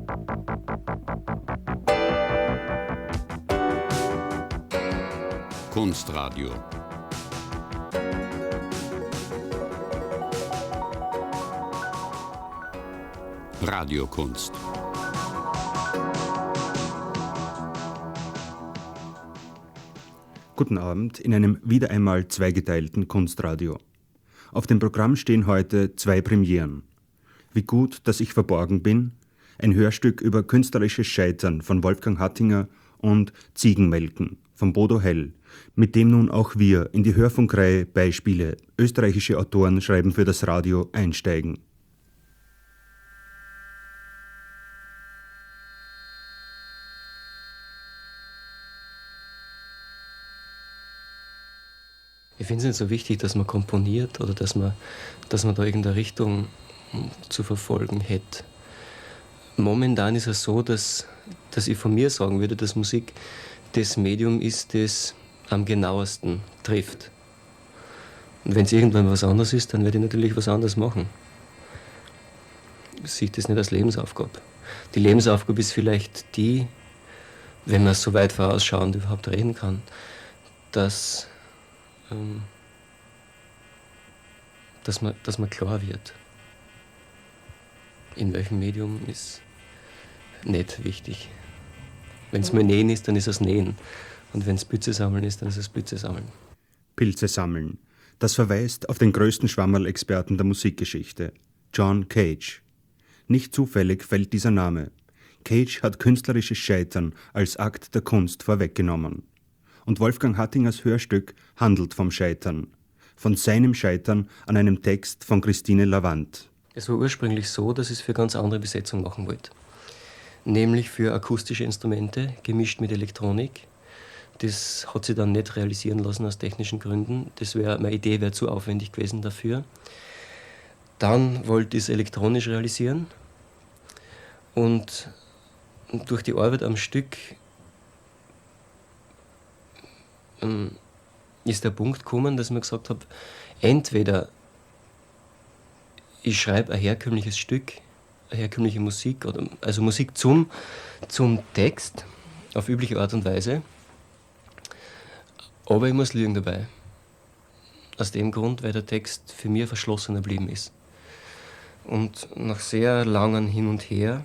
Kunstradio. Radiokunst. Guten Abend in einem wieder einmal zweigeteilten Kunstradio. Auf dem Programm stehen heute zwei Premieren. Wie gut, dass ich verborgen bin, ein Hörstück über künstlerisches Scheitern von Wolfgang Hattinger und Ziegenmelken von Bodo Hell, mit dem nun auch wir in die Hörfunkreihe Beispiele österreichische Autoren schreiben für das Radio einsteigen. Ich finde es nicht so wichtig, dass man komponiert oder dass man da irgendeine Richtung zu verfolgen hätte. Momentan ist es so, dass ich von mir sagen würde, dass Musik das Medium ist, das am genauesten trifft. Und wenn es irgendwann was anderes ist, dann werde ich natürlich was anderes machen. Ich sehe das nicht als Lebensaufgabe. Die Lebensaufgabe ist vielleicht die, wenn man so weit vorausschauend überhaupt reden kann, dass man klar wird. In welchem Medium ist nicht wichtig. Wenn es mal Nähen ist, dann ist es Nähen. Und wenn es Pilze sammeln ist, dann ist es Pilze sammeln. Pilze sammeln. Das verweist auf den größten Schwammerl-Experten der Musikgeschichte, John Cage. Nicht zufällig fällt dieser Name. Cage hat künstlerisches Scheitern als Akt der Kunst vorweggenommen. Und Wolfgang Hattingers Hörstück handelt vom Scheitern. Von seinem Scheitern an einem Text von Christine Lavant. Es war ursprünglich so, dass ich es für eine ganz andere Besetzung machen wollte. Nämlich für akustische Instrumente, gemischt mit Elektronik. Das hat sich dann nicht realisieren lassen aus technischen Gründen. Meine Idee wäre zu aufwendig gewesen dafür. Dann wollte ich es elektronisch realisieren. Und durch die Arbeit am Stück ist der Punkt gekommen, dass ich mir gesagt habe, entweder ich schreibe ein herkömmliches Stück, eine herkömmliche Musik, also Musik zum Text auf übliche Art und Weise, aber ich muss lügen dabei. Aus dem Grund, weil der Text für mich verschlossener geblieben ist. Und nach sehr langem Hin und Her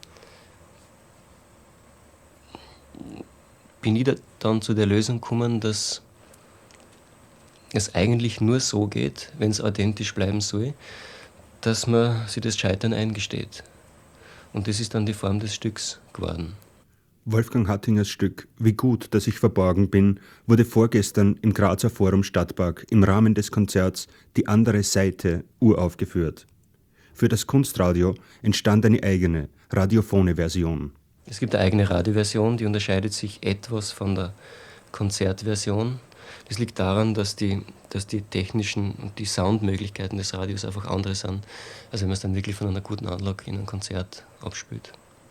bin ich dann zu der Lösung gekommen, dass es eigentlich nur so geht, wenn es authentisch bleiben soll, dass man sich das Scheitern eingesteht. Und das ist dann die Form des Stücks geworden. Wolfgang Hattingers Stück Wie gut, dass ich verborgen bin wurde vorgestern im Grazer Forum Stadtpark im Rahmen des Konzerts Die andere Seite uraufgeführt. Für das Kunstradio entstand eine eigene, radiophone Version. Es gibt eine eigene Radioversion, die unterscheidet sich etwas von der Konzertversion. Das liegt daran, dass die technischen und die Soundmöglichkeiten des Radios einfach andere sind, als wenn man es dann wirklich von einer guten Anlage in einem Konzert abspielt.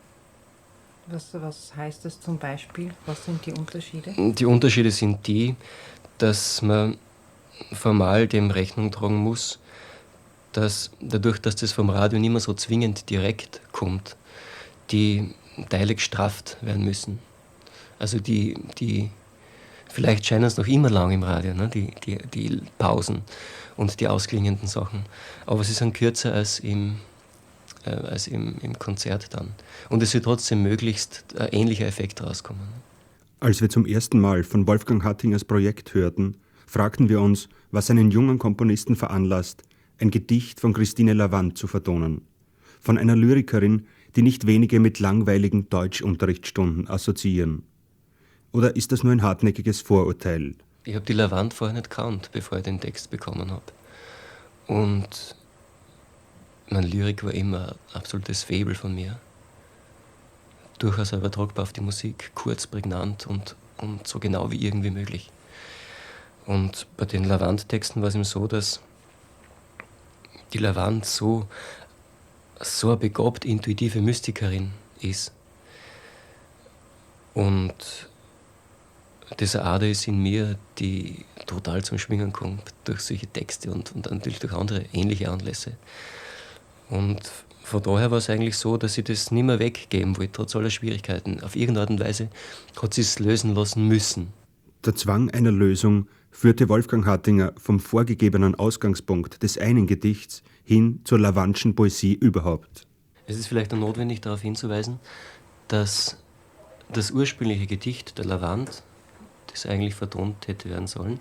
Was heißt das zum Beispiel? Was sind die Unterschiede? Die Unterschiede sind die, dass man formal dem Rechnung tragen muss, dass dadurch, dass das vom Radio nicht mehr so zwingend direkt kommt, die Teile gestrafft werden müssen. Also die vielleicht scheinen es noch immer lang im Radio, ne? Die Pausen und die ausklingenden Sachen. Aber sie sind kürzer als im Konzert dann. Und es wird trotzdem möglichst ein ähnlicher Effekt rauskommen. Als wir zum ersten Mal von Wolfgang Hattingers Projekt hörten, fragten wir uns, was einen jungen Komponisten veranlasst, ein Gedicht von Christine Lavant zu vertonen. Von einer Lyrikerin, die nicht wenige mit langweiligen Deutschunterrichtsstunden assoziieren. Oder ist das nur ein hartnäckiges Vorurteil? Ich habe die Lavant vorher nicht gekannt, bevor ich den Text bekommen habe. Und meine Lyrik war immer ein absolutes Faible von mir. Durchaus übertragbar auf die Musik, kurz, prägnant und so genau wie irgendwie möglich. Und bei den Lavant-Texten war es eben so, dass die Lavant so eine begabt intuitive Mystikerin ist. Und diese Ader ist in mir, die total zum Schwingen kommt durch solche Texte und natürlich durch andere ähnliche Anlässe. Und von daher war es eigentlich so, dass ich das nicht mehr weggeben wollte, trotz aller Schwierigkeiten. Auf irgendeine Art und Weise hat sie es lösen lassen müssen. Der Zwang einer Lösung führte Wolfgang Hattinger vom vorgegebenen Ausgangspunkt des einen Gedichts hin zur Lavandschen Poesie überhaupt. Es ist vielleicht auch notwendig, darauf hinzuweisen, dass das ursprüngliche Gedicht der Lavand, das eigentlich vertont hätte werden sollen,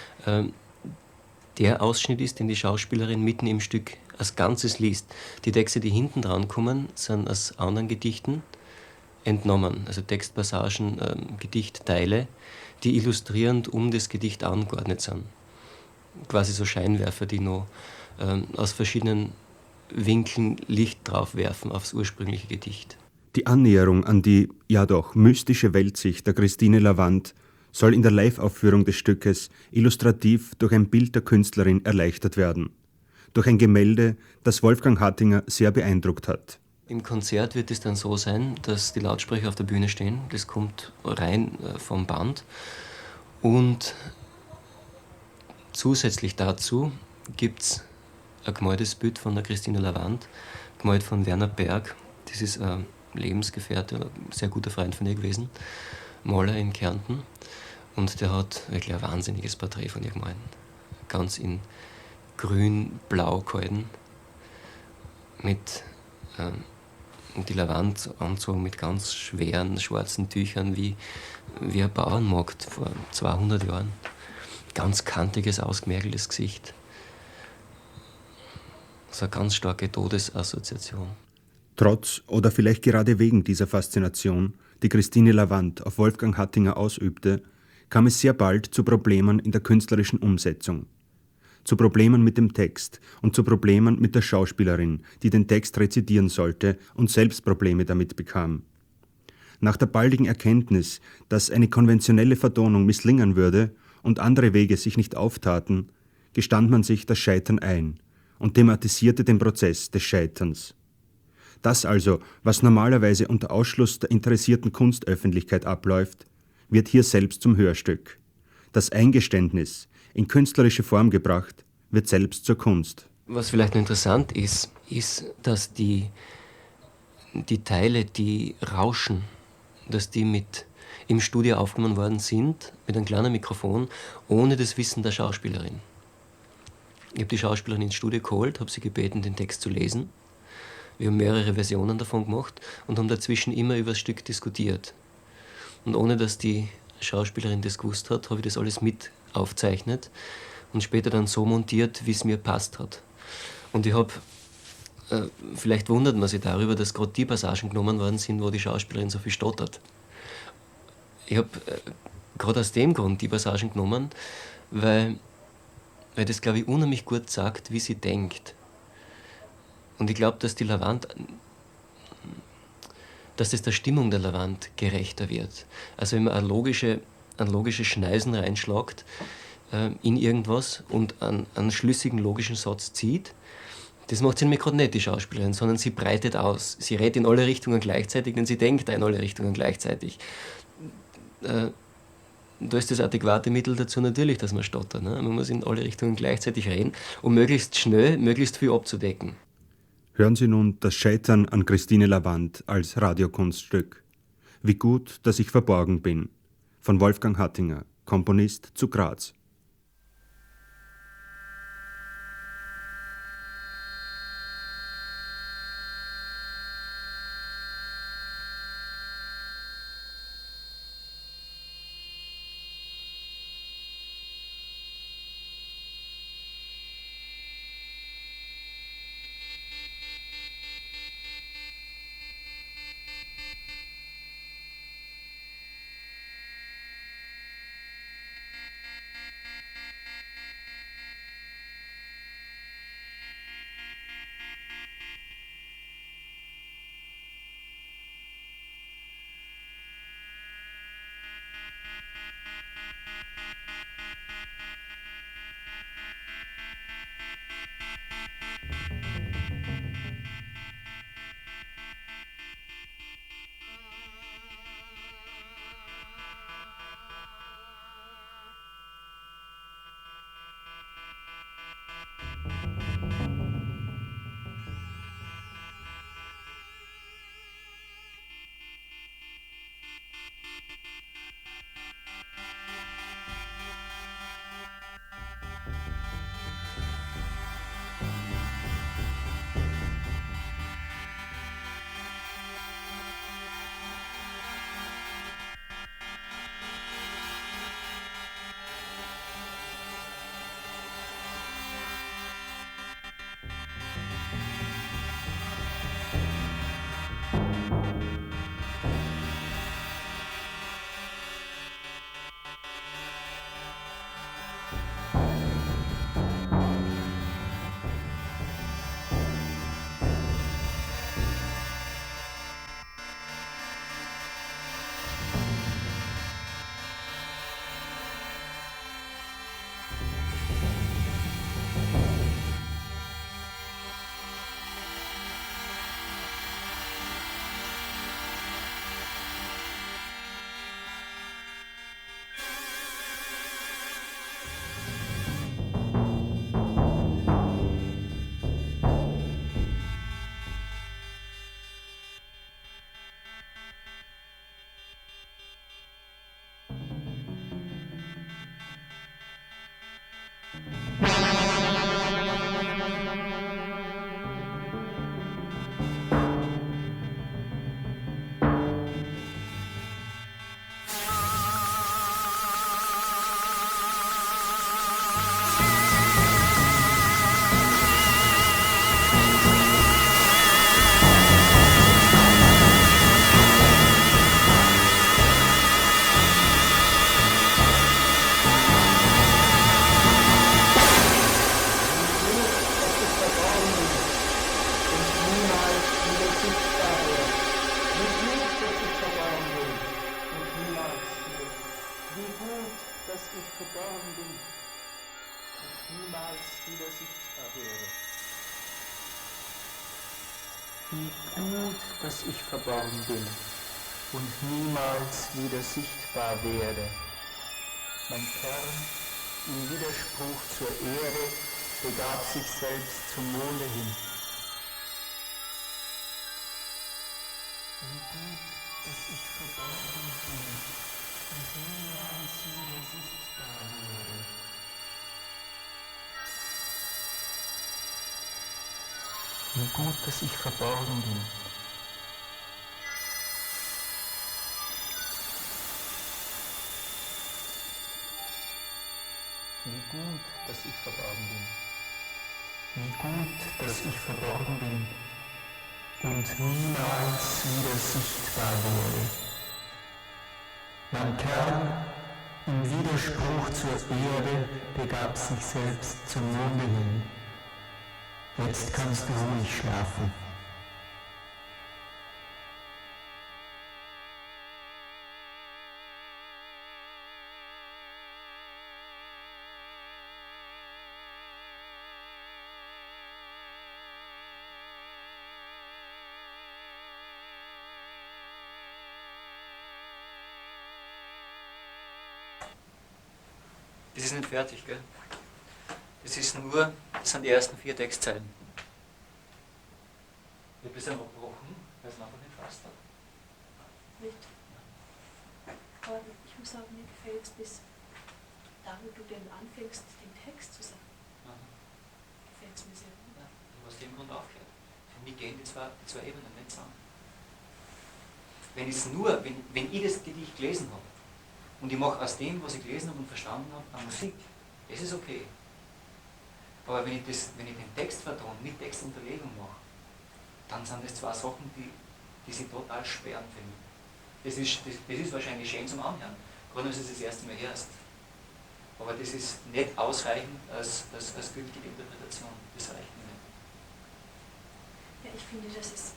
der Ausschnitt ist, den die Schauspielerin mitten im Stück als Ganzes liest. Die Texte, die hinten dran kommen, sind aus anderen Gedichten entnommen, also Textpassagen, Gedichtteile, die illustrierend um das Gedicht angeordnet sind. Quasi so Scheinwerfer, die noch aus verschiedenen Winkeln Licht drauf werfen aufs ursprüngliche Gedicht. Die Annäherung an die, ja doch, mystische Weltsicht der Christine Lavand soll in der Live-Aufführung des Stückes illustrativ durch ein Bild der Künstlerin erleichtert werden. Durch ein Gemälde, das Wolfgang Hattinger sehr beeindruckt hat. Im Konzert wird es dann so sein, dass die Lautsprecher auf der Bühne stehen. Das kommt rein vom Band. Und zusätzlich dazu gibt es ein gemaltes Bild von der Christine Lavand, gemalt von Werner Berg. Das ist ein Lebensgefährte, ein sehr guter Freund von ihr gewesen, Maler in Kärnten. Und der hat wirklich ein wahnsinniges Porträt von ihr gemalt. Ganz in grün-blau gehalten. Mit die Lavand anzogen mit ganz schweren schwarzen Tüchern, wie ein Bauernmarkt vor 200 Jahren. Ganz kantiges, ausgemergeltes Gesicht. So eine ganz starke Todesassoziation. Trotz oder vielleicht gerade wegen dieser Faszination, die Christine Lavand auf Wolfgang Hattinger ausübte, kam es sehr bald zu Problemen in der künstlerischen Umsetzung. Zu Problemen mit dem Text und zu Problemen mit der Schauspielerin, die den Text rezitieren sollte und selbst Probleme damit bekam. Nach der baldigen Erkenntnis, dass eine konventionelle Vertonung misslingen würde und andere Wege sich nicht auftaten, gestand man sich das Scheitern ein und thematisierte den Prozess des Scheiterns. Das also, was normalerweise unter Ausschluss der interessierten Kunstöffentlichkeit abläuft, wird hier selbst zum Hörstück. Das Eingeständnis, in künstlerische Form gebracht, wird selbst zur Kunst. Was vielleicht noch interessant ist, dass die Teile, die rauschen, dass die im Studio aufgenommen worden sind, mit einem kleinen Mikrofon, ohne das Wissen der Schauspielerin. Ich habe die Schauspielerin ins Studio geholt, habe sie gebeten, den Text zu lesen. Wir haben mehrere Versionen davon gemacht und haben dazwischen immer über das Stück diskutiert. Und ohne dass die Schauspielerin das gewusst hat, habe ich das alles mit aufgezeichnet und später dann so montiert, wie es mir passt hat. Und ich habe, vielleicht wundert man sich darüber, dass gerade die Passagen genommen worden sind, wo die Schauspielerin so viel stottert. Ich habe gerade aus dem Grund die Passagen genommen, weil das, glaube ich, unheimlich gut sagt, wie sie denkt. Und ich glaube, dass die Lavand, dass das der Stimmung der Lavand gerechter wird. Also wenn man ein logisches Schneisen reinschlagt in irgendwas und einen schlüssigen logischen Satz zieht, das macht sie nämlich gerade nicht, die Schauspielerin, sondern sie breitet aus. Sie redet in alle Richtungen gleichzeitig, denn sie denkt in alle Richtungen gleichzeitig. Da ist das adäquate Mittel dazu natürlich, dass man stottert. Ne? Man muss in alle Richtungen gleichzeitig reden, um möglichst schnell, möglichst viel abzudecken. Hören Sie nun das Scheitern an Christine Lavand als Radiokunststück. Wie gut, dass ich verborgen bin. Von Wolfgang Hattinger, Komponist zu Graz. verborgen bin und niemals wieder sichtbar werde. Wie gut, dass ich verborgen bin und niemals wieder sichtbar werde. Mein Kern, im Widerspruch zur Erde, begab sich selbst zum Monde hin. Wie gut, dass ich verborgen bin und niemals wieder sichtbar werde. Wie gut, dass ich verborgen bin. Wie gut, dass ich verborgen bin. Wie gut, dass ich verborgen bin und niemals wieder sichtbar werde. Mein Kern, im Widerspruch zur Erde, begab sich selbst zum Monde hin. Jetzt kannst du ruhig schlafen. Das ist nicht fertig, gell? Das sind die ersten 4 Textzeilen. Ich habe es dann abgebrochen, weil es einfach nicht passt hat. Nicht? Aber ich muss sagen, mir gefällt es bis da, wo du denn anfängst, den Text zu sagen. Gefällt es mir sehr gut. Ja, ich habe aus dem Grund aufgehört. Für mich gehen die zwei Ebenen nicht zusammen. Wenn ich das Gedicht gelesen habe, und ich mache aus dem, was ich gelesen habe und verstanden habe, eine Musik. Das ist okay. Aber wenn ich den Text vertone, mit Textunterlegung mache, dann sind das 2 Sachen, die sich total sperren für mich. Das ist wahrscheinlich schön zum Anhören, gerade wenn du es das erste Mal hörst. Aber das ist nicht ausreichend als gültige Interpretation. Das reicht mir nicht. Ja, ich finde, das ist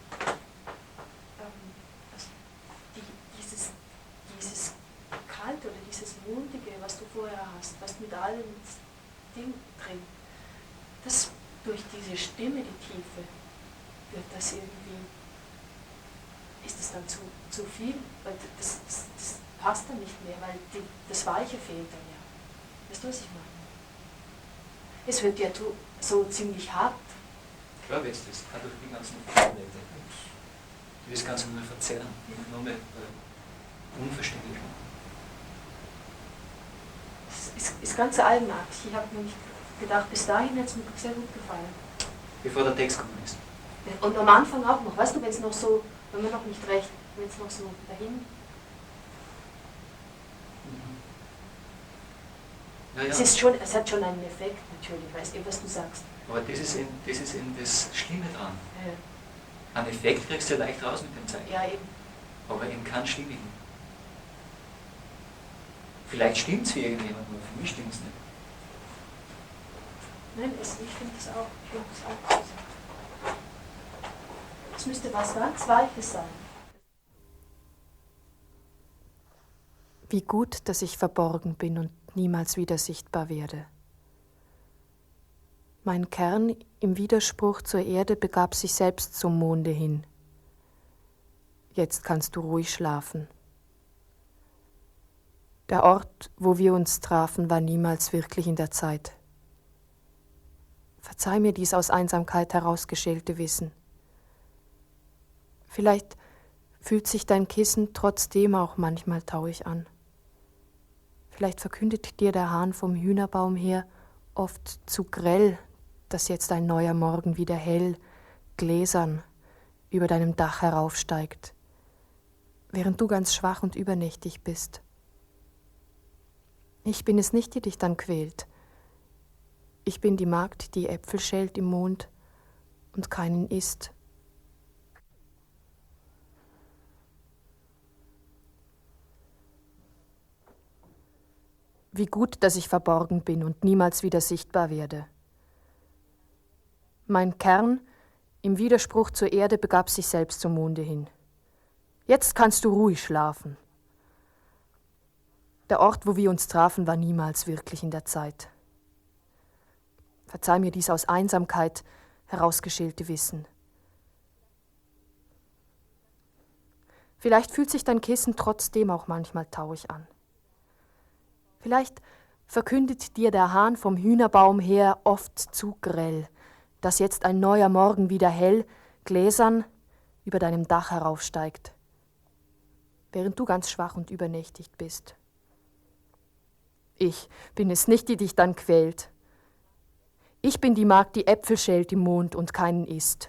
dieses Kalte oder dieses Mundige, was du vorher hast, was mit allem Ding drin, das durch diese Stimme, die Tiefe, wird das irgendwie, ist das dann zu viel, weil das passt dann nicht mehr, weil das Weiche fehlt dann ja. Weißt du, was ich meine? Es wird ja so ziemlich hart. Klar wird es das, auch durch die ganzen Vorwände. Die das Ganze nur verzerren, nur mehr unverständlich machen. Es ist ganz eigenartig. Ich habe nämlich gedacht, bis dahin hat es mir sehr gut gefallen. Bevor der Text gekommen ist. Und am Anfang auch noch, weißt du, wenn es noch so, wenn man noch nicht recht, wenn es noch so dahin. Ja, ja. Es hat schon einen Effekt natürlich, weißt du, was du sagst. Aber das ist eben das Schlimme dran. Ja. Einen Effekt kriegst du ja leicht raus mit dem Zeichen. Ja, eben. Aber eben keinen stimmigen. Vielleicht stimmt es für irgendjemanden, aber für mich stimmt es nicht. Nein, ich finde das auch. Es müsste was ganz Weiches sein. Wie gut, dass ich verborgen bin und niemals wieder sichtbar werde. Mein Kern im Widerspruch zur Erde begab sich selbst zum Monde hin. Jetzt kannst du ruhig schlafen. Der Ort, wo wir uns trafen, war niemals wirklich in der Zeit. Verzeih mir dies aus Einsamkeit herausgeschälte Wissen. Vielleicht fühlt sich dein Kissen trotzdem auch manchmal traurig an. Vielleicht verkündet dir der Hahn vom Hühnerbaum her oft zu grell, dass jetzt ein neuer Morgen wieder hell, gläsern über deinem Dach heraufsteigt, während du ganz schwach und übernächtig bist. Ich bin es nicht, die dich dann quält. Ich bin die Magd, die Äpfel schält im Mond und keinen isst. Wie gut, dass ich verborgen bin und niemals wieder sichtbar werde. Mein Kern im Widerspruch zur Erde begab sich selbst zum Monde hin. Jetzt kannst du ruhig schlafen. Der Ort, wo wir uns trafen, war niemals wirklich in der Zeit. Verzeih mir dies aus Einsamkeit herausgeschälte Wissen. Vielleicht fühlt sich dein Kissen trotzdem auch manchmal traurig an. Vielleicht verkündet dir der Hahn vom Hühnerbaum her oft zu grell, dass jetzt ein neuer Morgen wieder hell, gläsern über deinem Dach heraufsteigt, während du ganz schwach und übernächtigt bist. Ich bin es nicht, die dich dann quält. Ich bin die Magd, die Äpfel schält im Mond und keinen isst.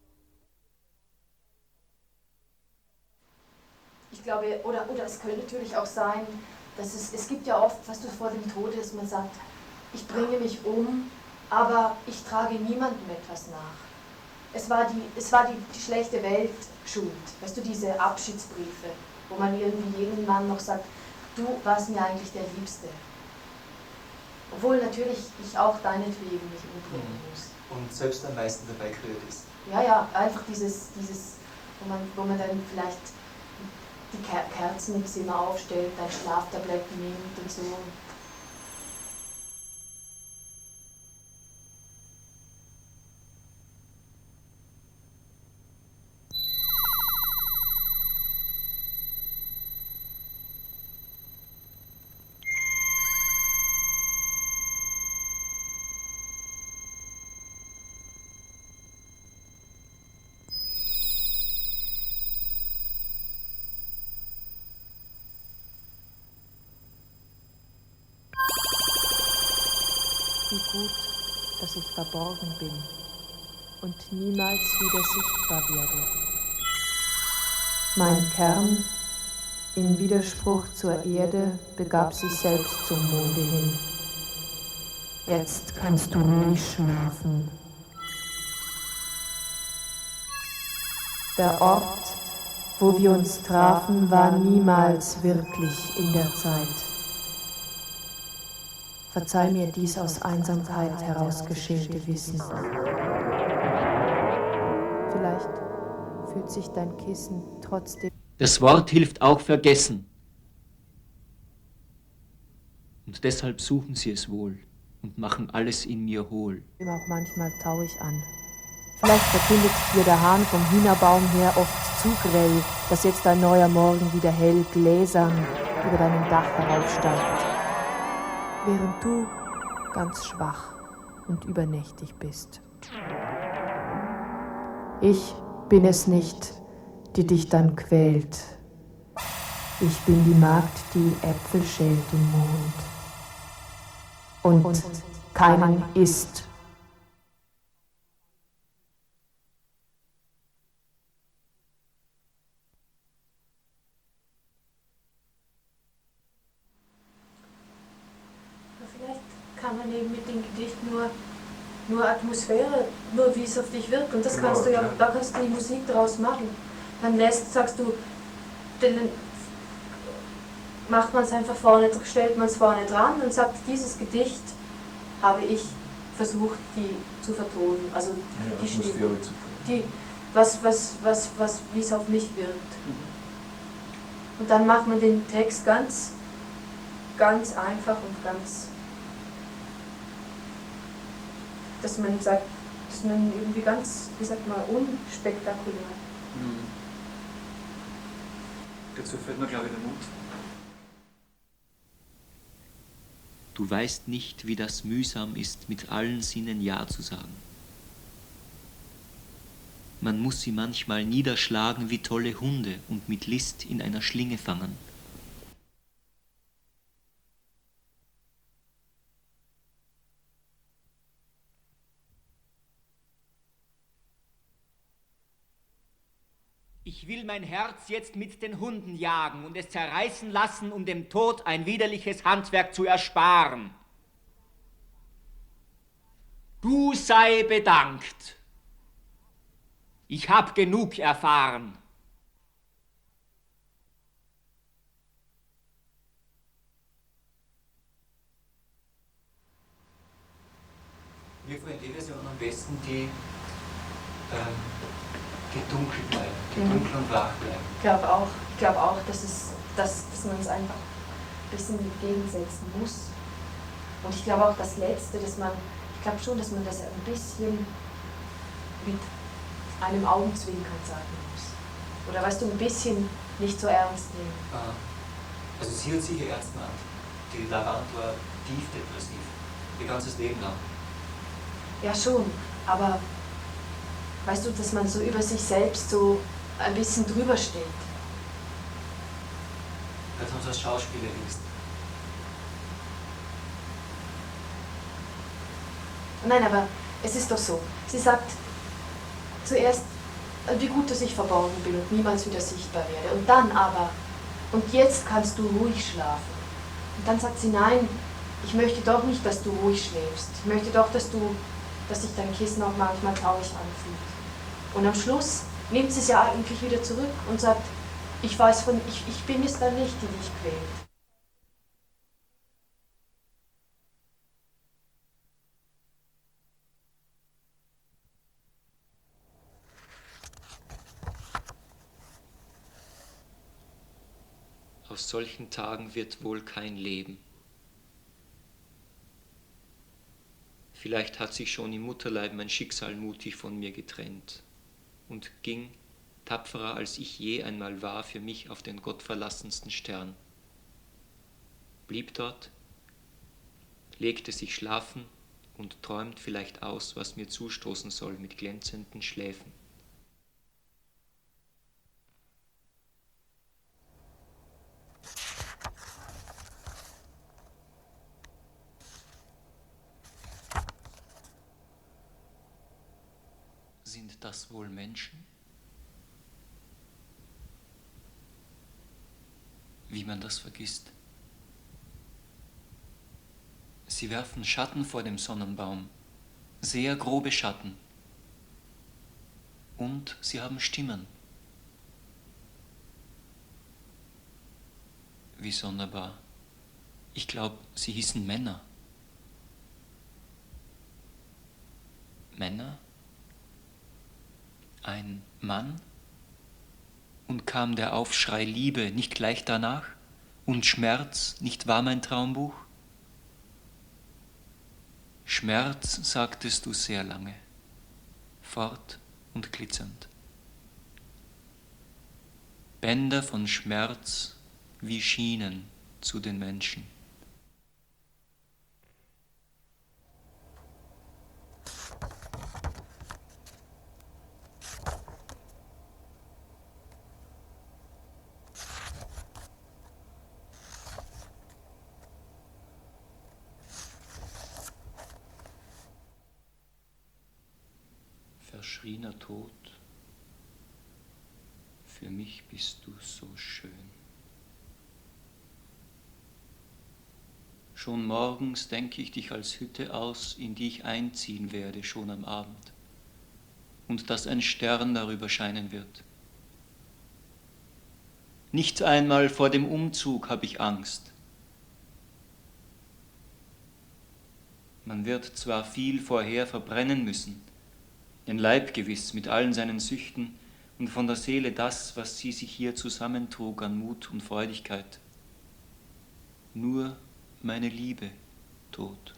Ich glaube, oder es könnte natürlich auch sein, dass es gibt ja oft, was du vor dem Tode, dass man sagt, ich bringe mich um, aber ich trage niemandem etwas nach. Es war die schlechte Welt schuld, weißt du, diese Abschiedsbriefe, wo man irgendwie jedem Mann noch sagt, du warst mir eigentlich der Liebste. Obwohl natürlich ich auch deinetwegen mich umbringen muss. Und selbst am meisten dabei gerührt ist. Ja, einfach dieses wo man dann vielleicht die Kerzen im Zimmer aufstellt, dann Schlaftabletten nimmt und so. Wie gut, dass ich verborgen bin und niemals wieder sichtbar werde. Mein Kern, im Widerspruch zur Erde, begab sich selbst zum Monde hin. Jetzt kannst du ruhig schlafen. Der Ort, wo wir uns trafen, war niemals wirklich in der Zeit. Verzeih mir dies aus Einsamkeit herausgeschälte Wissen. Vielleicht fühlt sich dein Kissen trotzdem... Das Wort hilft auch vergessen. Und deshalb suchen sie es wohl und machen alles in mir hohl. Auch manchmal traurig an. Vielleicht verkündet dir der Hahn vom Hühnerbaum her oft zu grell, dass jetzt ein neuer Morgen wieder hell gläsern über deinem Dach heraufsteigt, während du ganz schwach und übernächtig bist. Ich bin es nicht, die dich dann quält. Ich bin die Magd, die Äpfel schält im Mond und keinen isst. Kann man eben mit dem Gedicht nur Atmosphäre, nur wie es auf dich wirkt. Und das kannst du ja, da kannst du die Musik draus machen. Dann sagst du, macht man es einfach vorne, stellt man es vorne dran und sagt, dieses Gedicht habe ich versucht, die zu vertonen. Also die Stimme, wie es auf mich wirkt. Und dann macht man den Text ganz einfach und ganz, dass man sagt, dass man irgendwie ganz, wie sagt man, unspektakulär. Dazu fällt mir, glaube ich, der Mut. Du weißt nicht, wie das mühsam ist, mit allen Sinnen Ja zu sagen. Man muss sie manchmal niederschlagen wie tolle Hunde und mit List in einer Schlinge fangen. Ich will mein Herz jetzt mit den Hunden jagen und es zerreißen lassen, um dem Tod ein widerliches Handwerk zu ersparen. Du sei bedankt. Ich hab genug erfahren. Mir gefallen die Versionen am besten, die dunkel bleiben, die dunkel und wach bleiben. Ich glaube auch, dass man es einfach ein bisschen entgegensetzen muss. Und ich glaube auch das Letzte, ich glaube schon, dass man das ein bisschen mit einem Augenzwinkern sagen muss. Oder weißt du, ein bisschen nicht so ernst nehmen. Aha. Also sie hat sicher ernst gemeint. Die Lavant war tief depressiv. Ihr ganzes Leben lang. Ja schon, aber weißt du, dass man so über sich selbst so ein bisschen drüber steht. Vielleicht haben sie als Schauspieler wenigstens. Nein, aber es ist doch so. Sie sagt zuerst, wie gut, dass ich verborgen bin und niemals wieder sichtbar werde. Und dann aber, und jetzt kannst du ruhig schlafen. Und dann sagt sie, nein, ich möchte doch nicht, dass du ruhig schläfst. Ich möchte doch, dass sich dein Kissen auch manchmal traurig anfühlt. Und am Schluss nimmt sie es ja eigentlich wieder zurück und sagt, ich bin es dann nicht, die dich quält. Aus solchen Tagen wird wohl kein Leben. Vielleicht hat sich schon im Mutterleib mein Schicksal mutig von mir getrennt und ging, tapferer als ich je einmal war, für mich auf den gottverlassensten Stern. Blieb dort, legte sich schlafen und träumt vielleicht aus, was mir zustoßen soll mit glänzenden Schläfen. Sind das wohl Menschen? Wie man das vergisst. Sie werfen Schatten vor dem Sonnenbaum, sehr grobe Schatten. Und sie haben Stimmen. Wie sonderbar. Ich glaube, sie hießen Männer. Männer? Ein Mann? Und kam der Aufschrei Liebe nicht gleich danach? Und Schmerz nicht war mein Traumbuch? Schmerz, sagtest du sehr lange, fort und glitzernd. Bänder von Schmerz wie Schienen zu den Menschen. Verschriener Tod, für mich bist du so schön. Schon morgens denke ich dich als Hütte aus, in die ich einziehen werde, schon am Abend, und dass ein Stern darüber scheinen wird. Nicht einmal vor dem Umzug habe ich Angst. Man wird zwar viel vorher verbrennen müssen, den Leib gewiss mit allen seinen Süchten und von der Seele das, was sie sich hier zusammentrug an Mut und Freudigkeit. Nur meine Liebe, Tod,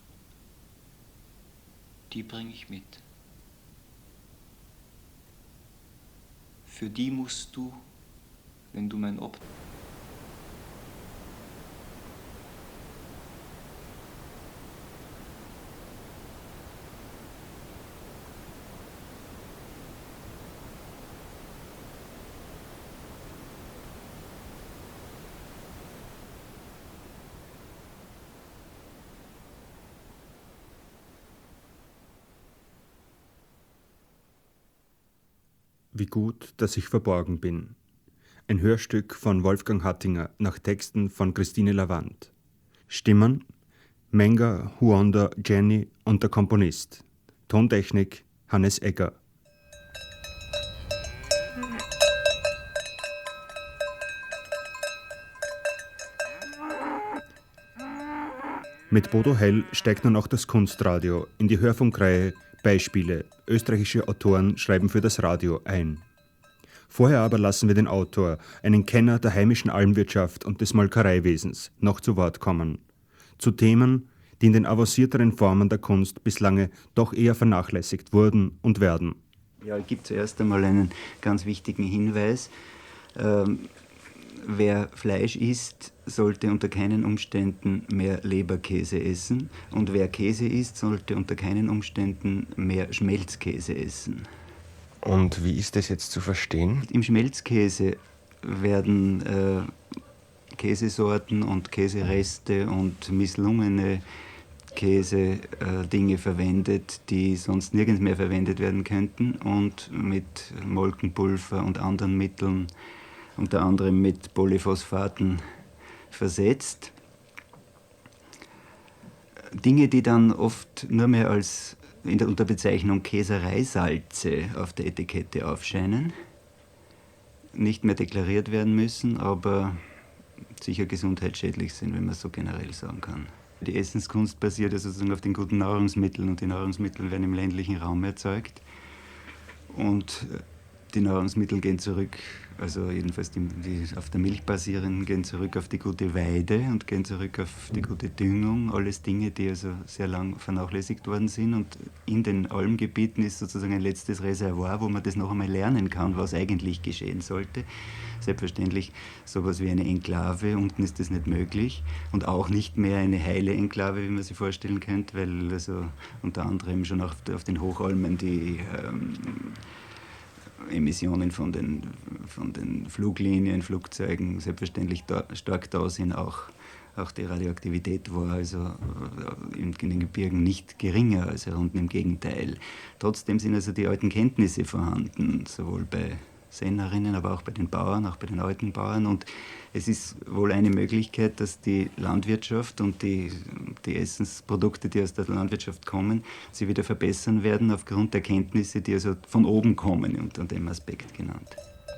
die bring ich mit. Für die musst du, wenn du mein Opfer... Wie gut, dass ich verborgen bin. Ein Hörstück von Wolfgang Hattinger nach Texten von Christine Lavant. Stimmen: Menger, Huonda, Jenny und der Komponist. Tontechnik: Hannes Egger. Mit Bodo Hell steigt nun auch das Kunstradio in die Hörfunkreihe Beispiele. Österreichische Autoren schreiben für das Radio ein. Vorher aber lassen wir den Autor, einen Kenner der heimischen Almwirtschaft und des Molkereiwesens, noch zu Wort kommen. Zu Themen, die in den avancierteren Formen der Kunst bislang doch eher vernachlässigt wurden und werden. Ja, es gibt zuerst einmal einen ganz wichtigen Hinweis. Wer Fleisch isst, sollte unter keinen Umständen mehr Leberkäse essen. Und wer Käse isst, sollte unter keinen Umständen mehr Schmelzkäse essen. Und wie ist das jetzt zu verstehen? Im Schmelzkäse werden Käsesorten und Käsereste und misslungene Käse-Dinge verwendet, die sonst nirgends mehr verwendet werden könnten und mit Molkenpulver und anderen Mitteln, unter anderem mit Polyphosphaten, versetzt. Dinge, die dann oft nur mehr als unter Bezeichnung Käsereisalze auf der Etikette aufscheinen, nicht mehr deklariert werden müssen, aber sicher gesundheitsschädlich sind, wenn man so generell sagen kann. Die Essenskunst basiert ja sozusagen auf den guten Nahrungsmitteln und die Nahrungsmittel werden im ländlichen Raum erzeugt und die Nahrungsmittel gehen zurück, also jedenfalls die auf der Milch basierenden, gehen zurück auf die gute Weide und gehen zurück auf die gute Düngung. Alles Dinge, die also sehr lang vernachlässigt worden sind. Und in den Almgebieten ist sozusagen ein letztes Reservoir, wo man das noch einmal lernen kann, was eigentlich geschehen sollte. Selbstverständlich sowas wie eine Enklave, unten ist das nicht möglich. Und auch nicht mehr eine heile Enklave, wie man sich vorstellen könnte, weil also unter anderem schon auf den Hochalmen die Emissionen von den Fluglinien, Flugzeugen selbstverständlich stark da sind. Auch die Radioaktivität war also in den Gebirgen nicht geringer als hier unten, im Gegenteil. Trotzdem sind also die alten Kenntnisse vorhanden, sowohl bei Sennerinnen, aber auch bei den Bauern, auch bei den alten Bauern. Und es ist wohl eine Möglichkeit, dass die Landwirtschaft und die Essensprodukte, die aus der Landwirtschaft kommen, sie wieder verbessern werden aufgrund der Kenntnisse, die also von oben kommen, unter dem Aspekt genannt.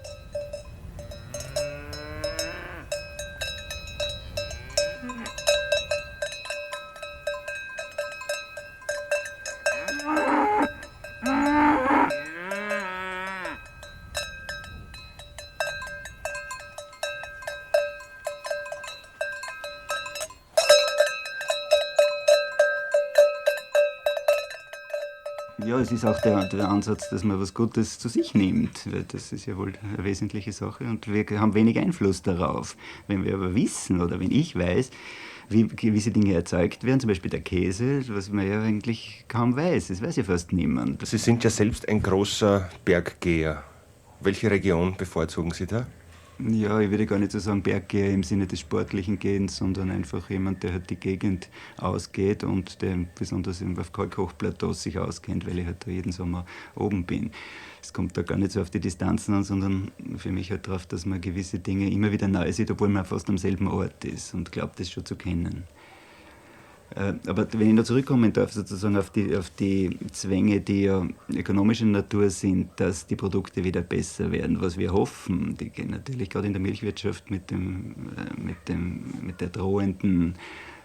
Ja, es ist auch der Ansatz, dass man was Gutes zu sich nimmt. Das ist ja wohl eine wesentliche Sache und wir haben wenig Einfluss darauf. Wenn wir aber wissen oder wenn ich weiß, wie gewisse Dinge erzeugt werden, zum Beispiel der Käse, was man ja eigentlich kaum weiß, das weiß ja fast niemand. Sie sind ja selbst ein großer Berggeher. Welche Region bevorzugen Sie da? Ja, ich würde gar nicht so sagen Berggeher im Sinne des sportlichen Gehens, sondern einfach jemand, der halt die Gegend ausgeht und der besonders auf Kalkhochplateaus sich auskennt, weil ich halt da jeden Sommer oben bin. Es kommt da gar nicht so auf die Distanzen an, sondern für mich halt darauf, dass man gewisse Dinge immer wieder neu sieht, obwohl man fast am selben Ort ist und glaubt, das schon zu kennen. Aber wenn ich noch zurückkommen darf, sozusagen auf die Zwänge, die ja ökonomischer Natur sind, dass die Produkte wieder besser werden, was wir hoffen, die gehen natürlich gerade in der Milchwirtschaft mit der drohenden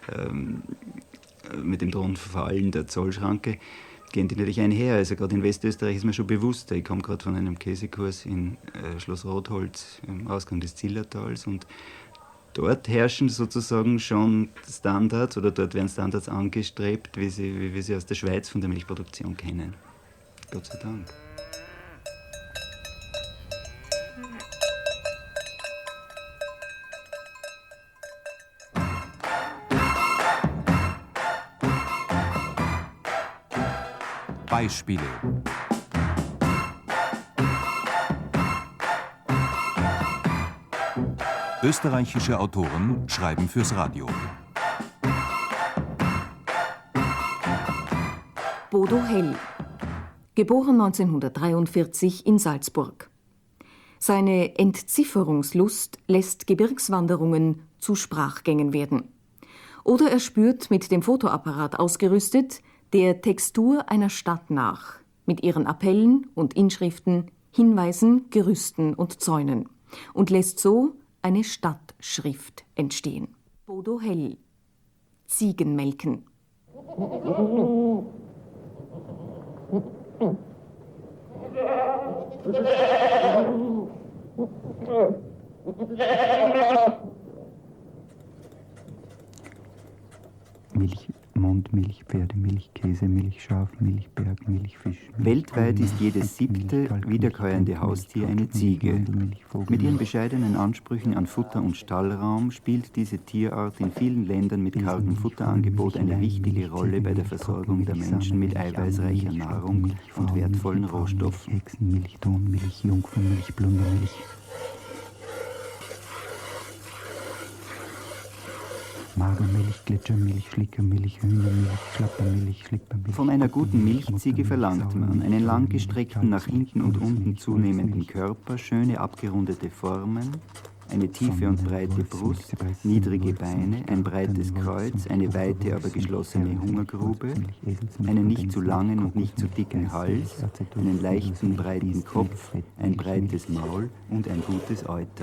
Verfallen der Zollschranke, gehen die natürlich einher. Also gerade in Westösterreich ist mir schon bewusster. Ich komme gerade von einem Käsekurs in Schloss Rotholz im Ausgang des Zillertals und dort herrschen sozusagen schon Standards oder dort werden Standards angestrebt, wie wir sie aus der Schweiz von der Milchproduktion kennen. Gott sei Dank. Beispiele. Österreichische Autoren schreiben fürs Radio. Bodo Hell, geboren 1943 in Salzburg. Seine Entzifferungslust lässt Gebirgswanderungen zu Sprachgängen werden. Oder er spürt mit dem Fotoapparat ausgerüstet der Textur einer Stadt nach, mit ihren Appellen und Inschriften, Hinweisen, Gerüsten und Zäunen und lässt so eine Stadtschrift entstehen. Bodo Hell. Ziegenmelken. Milch, Mondmilch, Pferdemilch, Käsemilch, Schafmilch, Bergmilch, Fischmilch. Weltweit ist jedes 7. wiederkäuende Haustier eine Ziege. Mit ihren bescheidenen Ansprüchen an Futter und Stallraum spielt diese Tierart in vielen Ländern mit kargem Futterangebot eine wichtige Rolle bei der Versorgung der Menschen mit eiweißreicher Nahrung und wertvollen Rohstoffen. Hexenmilch, Tonmilch, Jungfermilch, Blundermilch. Magermilch, Gletschermilch, Schlickermilch, Hühnermilch, Schlappermilch, Schlippermilch. Von einer guten Milchziege verlangt man einen langgestreckten, nach hinten und unten zunehmenden Körper, schöne abgerundete Formen, eine tiefe und breite Brust, niedrige Beine, ein breites Kreuz, eine weite, aber geschlossene Hungergrube, einen nicht zu langen und nicht zu dicken Hals, einen leichten, breiten Kopf, ein breites Maul und ein gutes Euter.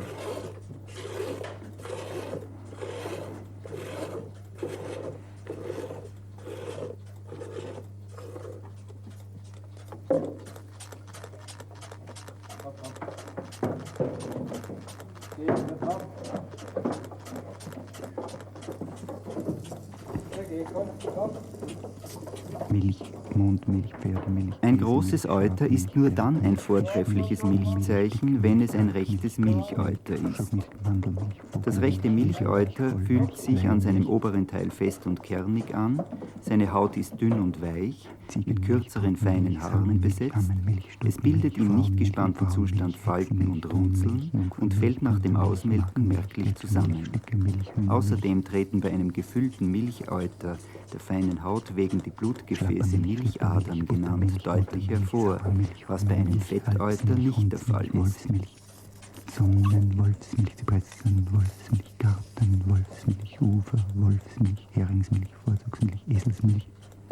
Milch, Mondmilch, Pferdemilch. Ein großes Euter ist nur dann ein vortreffliches Milchzeichen, wenn es ein rechtes Milcheuter ist. Das rechte Milcheuter fühlt sich an seinem oberen Teil fest und kernig an, seine Haut ist dünn und weich, mit kürzeren, feinen Haaren besetzt, es bildet im nicht gespannten Zustand Falten und Runzeln und fällt nach dem Ausmelken merklich zusammen. Außerdem treten bei einem gefüllten Milcheuter der feinen Haut wegen die Blutgefäße Milchadern genannt deutlich hervor, was bei einem Fetteuter nicht der Fall ist. Sonnen, Wolfsmilch, Zypressen, Wolfsmilch, Garten, Wolfsmilch, Ufer, Wolfsmilch, Heringsmilch, Vorzugsmilch, Eselsmilch,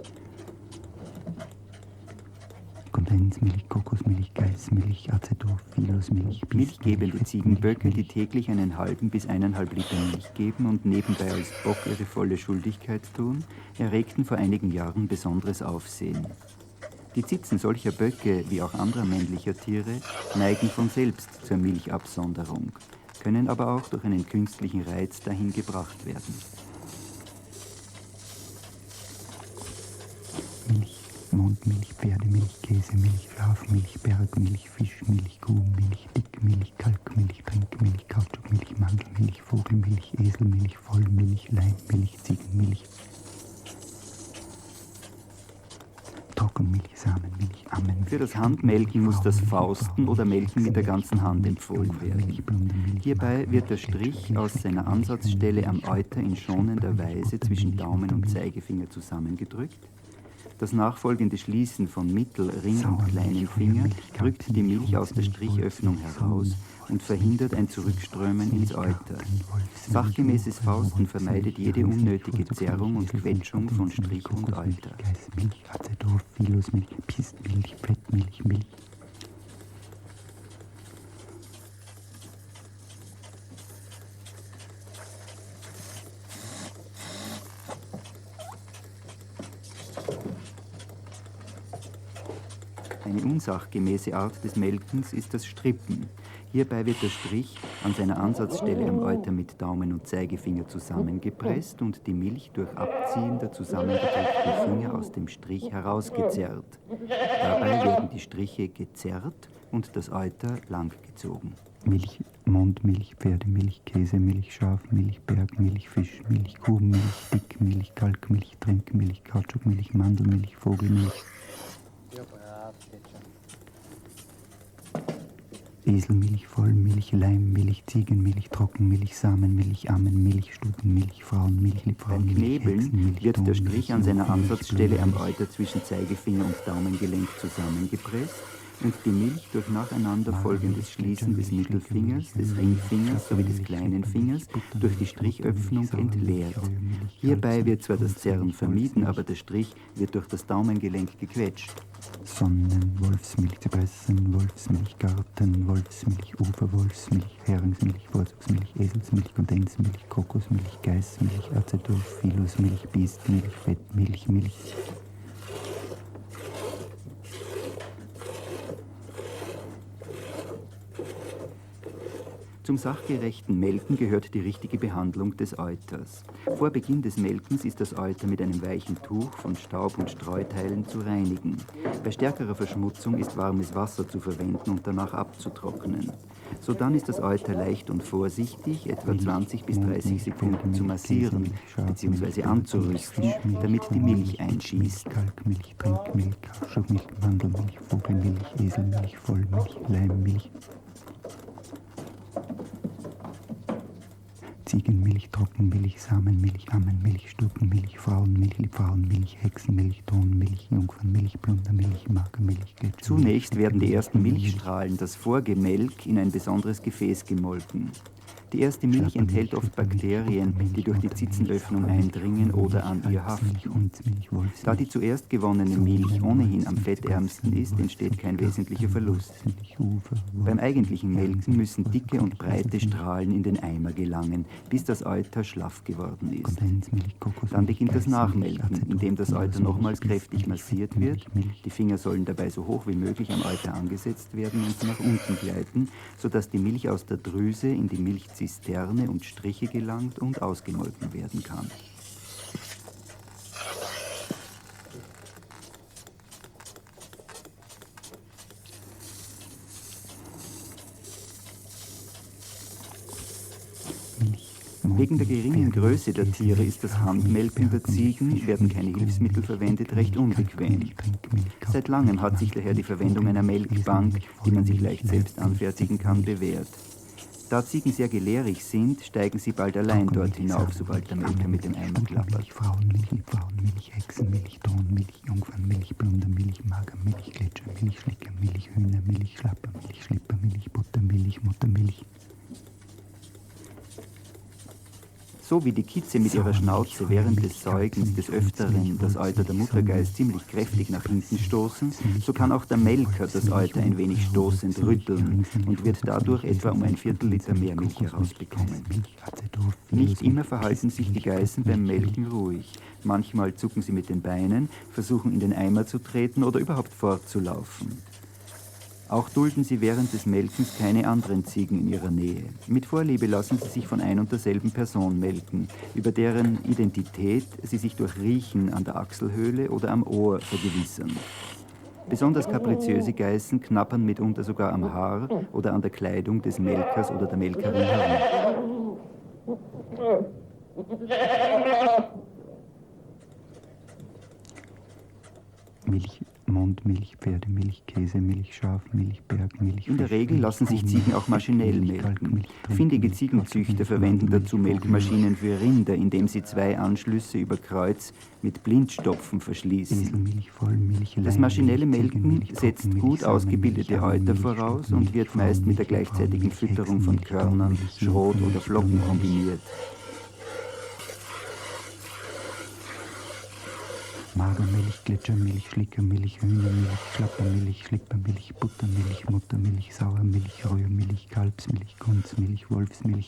Kondensmilch, Kokosmilch, Geißmilch, Acetophilosmilch. Milchgebende Ziegenböcke, die täglich 1,5 bis 1,5 Liter Milch geben und nebenbei als Bock ihre volle Schuldigkeit tun, erregten vor einigen Jahren besonderes Aufsehen. Die Zitzen solcher Böcke, wie auch anderer männlicher Tiere, neigen von selbst zur Milchabsonderung, können aber auch durch einen künstlichen Reiz dahin gebracht werden. Milch, Mondmilch, Pferdemilch, Käsemilch, Schafmilch, Bergmilch, Fischmilch, Kuhmilch, Dickmilch, Kalkmilch, Trinkmilch, Kautschukmilch, Mandelmilch, Vogelmilch, Eselmilch, Vollmilch, Leimmilch, Ziegenmilch, Trockenmilch, Samenmilch, Ammenmilch. Für das Handmelken muss das Fausten oder Melken mit der ganzen Hand empfohlen werden. Hierbei wird der Strich aus seiner Ansatzstelle am Euter in schonender Weise zwischen Daumen und Zeigefinger zusammengedrückt. Das nachfolgende Schließen von Mittel-, Ring- und kleinen Finger drückt die Milch aus der Strichöffnung heraus und verhindert ein Zurückströmen ins Euter. Fachgemäßes Fausten vermeidet jede unnötige Zerrung und Quetschung von Strich und Euter. Milch, Acetophilosmilch, Pistmilch, Fettmilch, Milch. Eine unsachgemäße Art des Melkens ist das Strippen. Hierbei wird der Strich an seiner Ansatzstelle am Euter mit Daumen und Zeigefinger zusammengepresst und die Milch durch Abziehen der zusammengedrückten Finger aus dem Strich herausgezerrt. Dabei werden die Striche gezerrt und das Euter langgezogen. Milch, Mondmilch, Pferdemilch, Käsemilch, Schafmilch, Bergmilch, Fischmilch, Kuhmilch, Dickmilch, Kalkmilch, Trinkmilch, Kautschukmilch, Mandelmilch, Vogelmilch, Eselmilch, Vollmilch, Leimmilch, Ziegenmilch, Trockenmilch, Samenmilch, Ammenmilch, Stutenmilch, Frauenmilch, Liebfrauenmilch. Beim Knebeln wird der Strich an seiner Ansatzstelle am Euter zwischen Zeigefinger und Daumengelenk zusammengepresst und die Milch durch nacheinander folgendes Schließen des Mittelfingers, des Ringfingers sowie des kleinen Fingers durch die Strichöffnung entleert. Hierbei wird zwar das Zerren vermieden, aber der Strich wird durch das Daumengelenk gequetscht. Sonnen, Wolfsmilch, Zypressen, Wolfsmilch, Garten, Wolfsmilch, Ufer, Wolfsmilch, Heringsmilch, Vorzugsmilch, Eselsmilch, Kondensmilch, Kokosmilch, Geißmilch, Acetophilosmilch, Biestmilch, Fettmilch, Milch. Zum sachgerechten Melken gehört die richtige Behandlung des Euters. Vor Beginn des Melkens ist das Euter mit einem weichen Tuch von Staub und Streuteilen zu reinigen. Bei stärkerer Verschmutzung ist warmes Wasser zu verwenden und danach abzutrocknen. Sodann ist das Euter leicht und vorsichtig, etwa 20 bis 30 Sekunden zu massieren bzw. anzurüsten, damit die Milch einschießt. Kalkmilch, Trinkmilch, Kautschukmilch, Mandelmilch, Vogelmilch, Eselmilch, Vollmilch, Leimmilch, Ziegenmilch, Trockenmilch, Samenmilch, Ammenmilch, Stuten-Milch, Frauenmilch, Liebfrauenmilch, Hexenmilch, Tonmilch, Jungfernmilch, Plundermilch, Magermilch, Gletschermilch. Zunächst werden die ersten Milchstrahlen, das Vorgemelk, in ein besonderes Gefäß gemolken. Die erste Milch enthält oft Bakterien, die durch die Zitzenöffnung eindringen oder an ihr haften. Da die zuerst gewonnene Milch ohnehin am fettärmsten ist, entsteht kein wesentlicher Verlust. Beim eigentlichen Melken müssen dicke und breite Strahlen in den Eimer gelangen, bis das Euter schlaff geworden ist. Dann beginnt das Nachmelken, indem das Euter nochmals kräftig massiert wird. Die Finger sollen dabei so hoch wie möglich am Euter angesetzt werden und nach unten gleiten, sodass die Milch aus der Drüse in die Milchzisterne und Striche gelangt und ausgemolken werden kann. Wegen der geringen Größe der Tiere ist das Handmelken der Ziegen, werden keine Hilfsmittel verwendet, recht unbequem. Seit langem hat sich daher die Verwendung einer Melkbank, die man sich leicht selbst anfertigen kann, bewährt. Da Ziegen sehr gelehrig sind, steigen sie bald allein dort hinauf, sobald der Melker mit dem Eimer klappert. Frauenmilch, Liebfrauenmilch, Hexenmilch, Tonmilch, Jungfernmilch, Plundermilch, Magermilch, Gletschermilch, Schlickermilch, Hühnermilch, Schlappermilch, Schlippermilch, Buttermilch, Muttermilch. So wie die Kitze mit ihrer Schnauze während des Säugens des Öfteren das Euter der Muttergeiß ziemlich kräftig nach hinten stoßen, so kann auch der Melker das Euter ein wenig stoßend rütteln und wird dadurch etwa um ein Viertel-Liter mehr Milch herausbekommen. Nicht immer verhalten sich die Geißen beim Melken ruhig. Manchmal zucken sie mit den Beinen, versuchen in den Eimer zu treten oder überhaupt fortzulaufen. Auch dulden sie während des Melkens keine anderen Ziegen in ihrer Nähe. Mit Vorliebe lassen sie sich von ein und derselben Person melken, über deren Identität sie sich durch Riechen an der Achselhöhle oder am Ohr vergewissern. Besonders kapriziöse Geißen knappern mitunter sogar am Haar oder an der Kleidung des Melkers oder der Melkerin herum. Milch, Mondmilch, Pferdemilch, Käsemilch, Schafmilch, Bergmilch. In der Regel lassen sich Ziegen auch maschinell melken. Findige Ziegenzüchter verwenden dazu Melkmaschinen für Rinder, indem sie 2 Anschlüsse über Kreuz mit Blindstopfen verschließen. Das maschinelle Melken setzt gut ausgebildete Euter voraus und wird meist mit der gleichzeitigen Fütterung von Körnern, Schrot oder Flocken kombiniert. Magermilch, Gletschermilch, Schlickermilch, Hühnermilch, Schlappermilch, Schlippermilch, Buttermilch, Muttermilch, Sauermilch, Rührmilch, Kalbsmilch, Kunzmilch, Wolfsmilch,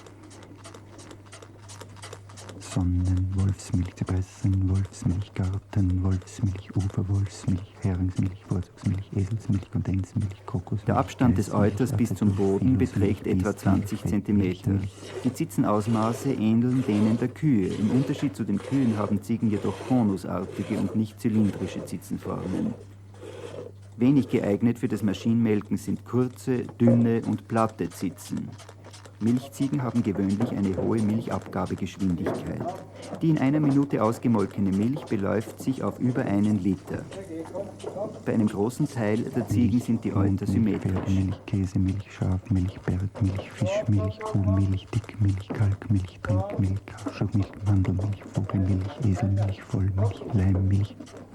Sonnenwolfsmilch, Zypressen, Wolfsmilch, Garten, Wolfsmilch, Uferwolfsmilch, Heringsmilch, Vorzugsmilch, Eselsmilch, Kondensmilch, Kokosmilch. Der Abstand des Euters bis zum Boden beträgt etwa 20 cm. Die Zitzenausmaße ähneln denen der Kühe. Im Unterschied zu den Kühen haben Ziegen jedoch konusartige und nicht zylindrische Zitzenformen. Wenig geeignet für das Maschinenmelken sind kurze, dünne und platte Zitzen. Milchziegen haben gewöhnlich eine hohe Milchabgabegeschwindigkeit. Die in einer Minute ausgemolkene Milch beläuft sich auf über 1 Liter. Bei einem großen Teil der Ziegen sind die Euter symmetrisch. Milch, Käsemilch, Schafmilch, Bergmilch, Fischmilch, Kuhmilch, Dickmilch, Kalkmilch, Trinkmilch, Kautschukmilch, Mandelmilch, Vogelmilch, Eselmilch, Vollmilch, Leimmilch,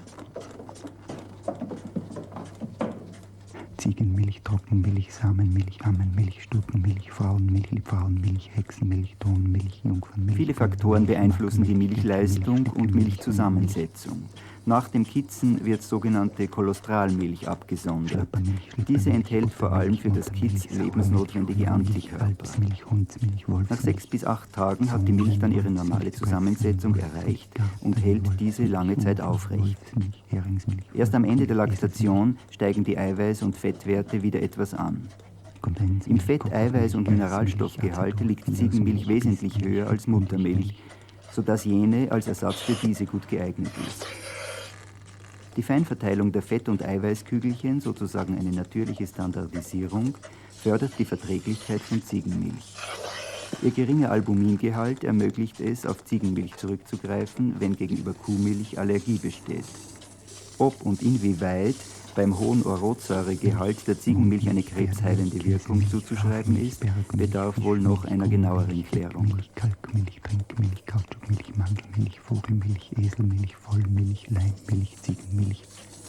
Ziegenmilch, Trockenmilch, Samenmilch, Ammenmilch, Stutenmilch, Frauenmilch, Liebfrauenmilch, Hexenmilch, Tonmilch, Jungfernmilch. Viele Faktoren beeinflussen die Milchleistung und Milchzusammensetzung. Nach dem Kitzen wird sogenannte Kolostralmilch abgesondert. Diese enthält vor allem für das Kitz lebensnotwendige Antikörper. Nach 6 bis 8 Tagen hat die Milch dann ihre normale Zusammensetzung erreicht und hält diese lange Zeit aufrecht. Erst am Ende der Laktation steigen die Eiweiß- und Fettwerte wieder etwas an. Im Fett-, Eiweiß- und Mineralstoffgehalt liegt Ziegenmilch wesentlich höher als Muttermilch, sodass jene als Ersatz für diese gut geeignet ist. Die Feinverteilung der Fett- und Eiweißkügelchen, sozusagen eine natürliche Standardisierung, fördert die Verträglichkeit von Ziegenmilch. Ihr geringer Albumingehalt ermöglicht es, auf Ziegenmilch zurückzugreifen, wenn gegenüber Kuhmilch Allergie besteht. Ob und inwieweit beim hohen Orotsäuregehalt der Ziegenmilch eine krebsheilende Wirkung zuzuschreiben ist, bedarf wohl noch einer genaueren Klärung. Kalkmilch, Trinkmilch, Kautschukmilch, Mandelmilch, Vogelmilch, Eselmilch, Vollmilch, Leinmilch, Ziegenmilch.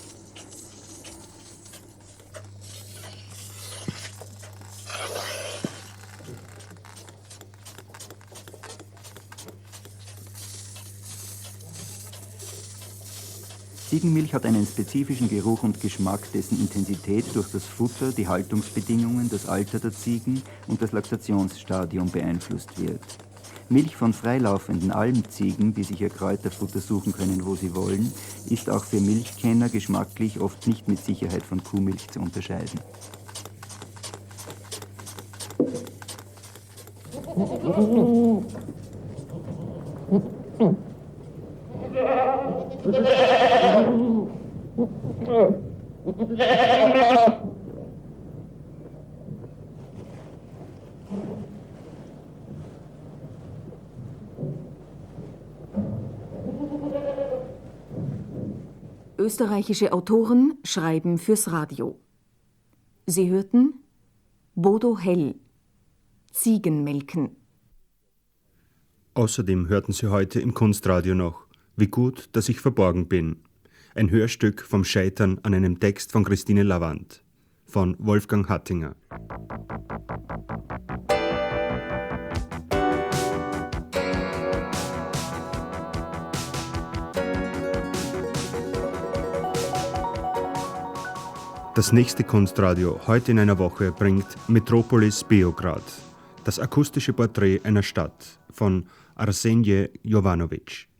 Ziegenmilch hat einen spezifischen Geruch und Geschmack, dessen Intensität durch das Futter, die Haltungsbedingungen, das Alter der Ziegen und das Laktationsstadium beeinflusst wird. Milch von freilaufenden Almziegen, die sich ihr Kräuterfutter suchen können, wo sie wollen, ist auch für Milchkenner geschmacklich oft nicht mit Sicherheit von Kuhmilch zu unterscheiden. Österreichische Autoren schreiben fürs Radio. Sie hörten Bodo Hell, Ziegenmelken. Außerdem hörten Sie heute im Kunstradio noch Wie gut, dass ich verborgen bin. Ein Hörstück vom Scheitern an einem Text von Christine Lavand von Wolfgang Hattinger. Das nächste Kunstradio heute in einer Woche bringt Metropolis Beograd, das akustische Porträt einer Stadt von Arsenije Jovanovic.